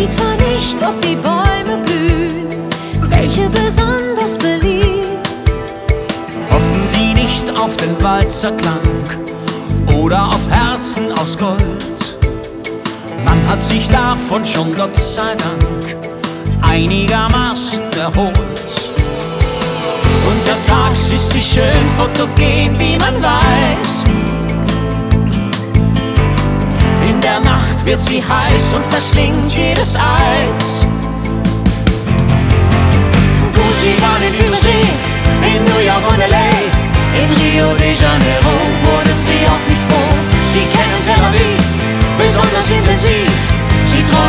sieht zwar nicht, ob die Bäume blühen, welche besonders beliebt. Hoffen Sie nicht auf den Walzerklang oder auf Herzen aus Gold. Man hat sich davon schon, Gott sei Dank, einigermaßen erholt. Untertags ist sie schön fotogen, wie man weiß. In der Nacht wird sie heiß und verschlingt jedes Eis. Gut, sie war in Übersee, in New York und L.A., in Rio de Janeiro wurden sie auch nicht froh. Sie kennen Tel Aviv besonders intensiv.